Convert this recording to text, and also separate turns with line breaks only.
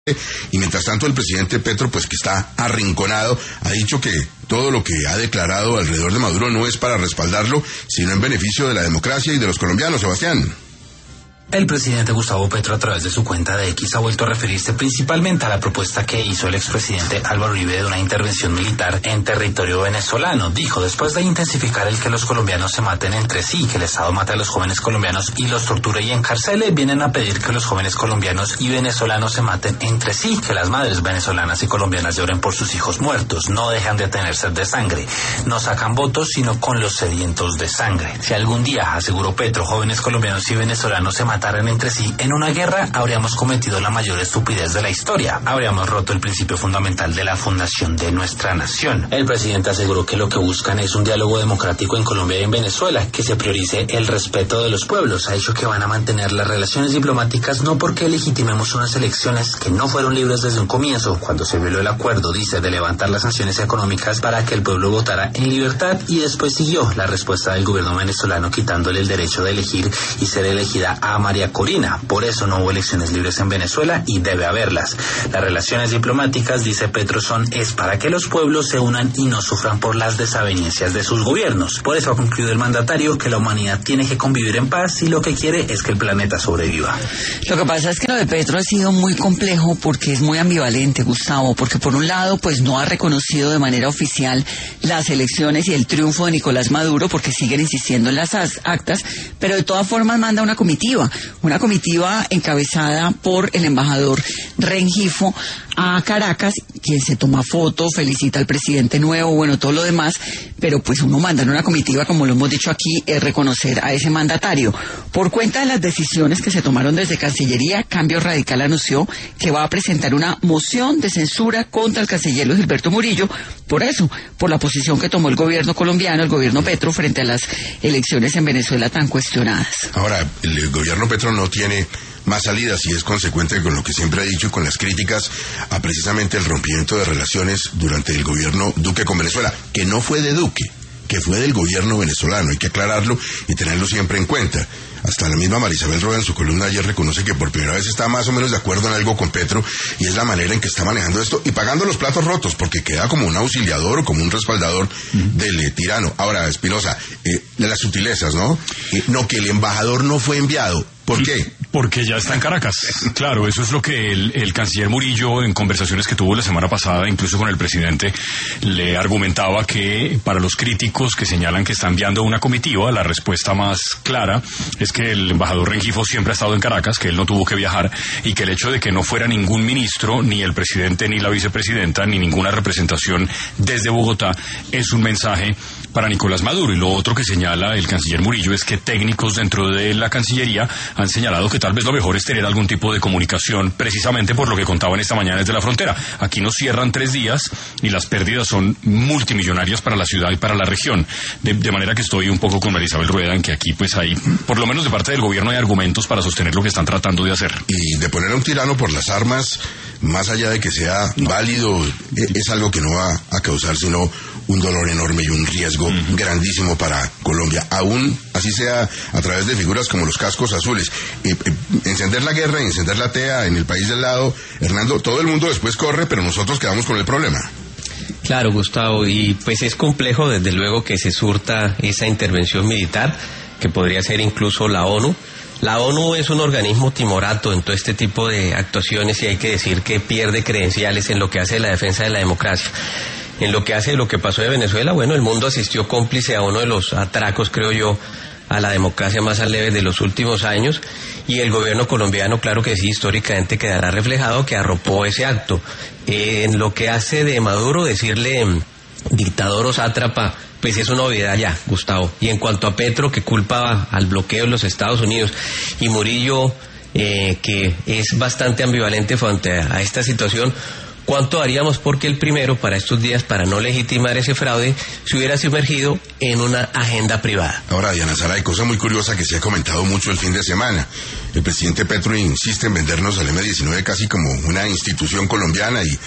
Y mientras tanto el presidente Petro, pues que está arrinconado, ha dicho que todo lo que ha declarado alrededor de Maduro no es para respaldarlo, sino en beneficio de la democracia y de los colombianos. Sebastián.
El presidente Gustavo Petro, a través de su cuenta de X, ha vuelto a referirse principalmente a la propuesta que hizo el expresidente Álvaro Uribe de una intervención militar en territorio venezolano. Dijo, después de intensificar el que los colombianos se maten entre sí, que el Estado mate a los jóvenes colombianos y los torture y encarcele, vienen a pedir que los jóvenes colombianos y venezolanos se maten entre sí, que las madres venezolanas y colombinas lloren por sus hijos muertos, no dejan de tener sed de sangre, no sacan votos sino con los sedientos de sangre. Si algún día, aseguró Petro, jóvenes colombianos y venezolanos se mataran entre sí en una guerra, habríamos cometido la mayor estupidez de la historia. Habríamos roto el principio fundamental de la fundación de nuestra nación. El presidente aseguró que lo que buscan es un diálogo democrático en Colombia y en Venezuela, que se priorice el respeto de los pueblos. Ha dicho que van a mantener las relaciones diplomáticas no porque legitimemos unas elecciones que no fueron libres desde un comienzo, cuando se violó el acuerdo, dice, de levantar las sanciones económicas para que el pueblo votara en libertad, y después siguió la respuesta del gobierno venezolano quitándole el derecho de elegir y ser elegida a María Corina. Por eso no hubo elecciones libres en Venezuela y debe haberlas. Las relaciones diplomáticas, dice Petro, es para que los pueblos se unan y no sufran por las desavenencias de sus gobiernos. Por eso ha concluido el mandatario que la humanidad tiene que convivir en paz y lo que quiere es que el planeta sobreviva.
Lo que pasa es que lo de Petro ha sido muy complejo porque es muy ambivalente, Gustavo, porque por un lado pues no ha reconocido de manera oficial las elecciones y el triunfo de Nicolás Maduro porque siguen insistiendo en las actas, pero de todas formas manda una comitiva encabezada por el embajador Rengifo a Caracas, quien se toma foto, felicita al presidente nuevo, bueno, todo lo demás, pero pues uno manda en una comitiva, como lo hemos dicho aquí, es reconocer a ese mandatario. Por cuenta de las decisiones que se tomaron desde Cancillería, Cambio Radical anunció que va a presentar una moción de censura contra el canciller Luis Gilberto Murillo, por eso, por la posición que tomó el gobierno colombiano, el gobierno Petro, frente a las elecciones en Venezuela tan cuestionadas.
Ahora, el gobierno Petro no tiene más salidas y es consecuente con lo que siempre ha dicho y con las críticas a precisamente el rompimiento de relaciones durante el gobierno Duque con Venezuela, que no fue de Duque, que fue del gobierno venezolano. Hay que aclararlo y tenerlo siempre en cuenta. Hasta la misma Marisabel Rueda en su columna ayer reconoce que por primera vez está más o menos de acuerdo en algo con Petro, y es la manera en que está manejando esto y pagando los platos rotos, porque queda como un auxiliador o como un respaldador del tirano. Ahora, Espinosa, de las sutilezas, ¿no? No, que el embajador no fue enviado. ¿Por qué?
Porque ya está en Caracas. Claro, eso es lo que el canciller Murillo, en conversaciones que tuvo la semana pasada, incluso con el presidente, le argumentaba que para los críticos que señalan que está enviando una comitiva, la respuesta más clara es que el embajador Rengifo siempre ha estado en Caracas, que él no tuvo que viajar, y que el hecho de que no fuera ningún ministro, ni el presidente, ni la vicepresidenta, ni ninguna representación desde Bogotá, es un mensaje para Nicolás Maduro. Y lo otro que señala el canciller Murillo es que técnicos dentro de la Cancillería han señalado que tal vez lo mejor es tener algún tipo de comunicación, precisamente por lo que contaban esta mañana desde la frontera. Aquí nos cierran 3 días y las pérdidas son multimillonarias para la ciudad y para la región. De manera que estoy un poco con Marisabel Rueda en que aquí pues hay, por lo menos de parte del gobierno, hay argumentos para sostener lo que están tratando de hacer.
Y de poner a un tirano por las armas, más allá de que sea válido, es algo que no va a causar sino un dolor enorme y un riesgo grandísimo para Colombia, aún así sea a través de figuras como los cascos azules. Encender la guerra, encender la TEA en el país del lado, Hernando, todo el mundo después corre, pero nosotros quedamos con el problema.
Claro, Gustavo, y pues es complejo desde luego que se surta esa intervención militar, que podría ser incluso la ONU. La ONU es un organismo timorato en todo este tipo de actuaciones y hay que decir que pierde credenciales en lo que hace la defensa de la democracia. En lo que hace lo que pasó de Venezuela, bueno, el mundo asistió cómplice a uno de los atracos, creo yo, a la democracia más aleves de los últimos años, y el gobierno colombiano, claro que sí, históricamente quedará reflejado que arropó ese acto. En lo que hace de Maduro, decirle dictador o sátrapa, pues es una obviedad ya, Gustavo. Y en cuanto a Petro, que culpa al bloqueo de los Estados Unidos, y Murillo, que es bastante ambivalente frente a esta situación, ¿cuánto haríamos porque el primero, para estos días, para no legitimar ese fraude, se hubiera sumergido en una agenda privada?
Ahora, Diana Sara, hay cosa muy curiosa que se ha comentado mucho el fin de semana. El presidente Petro insiste en vendernos al M-19 casi como una institución colombiana y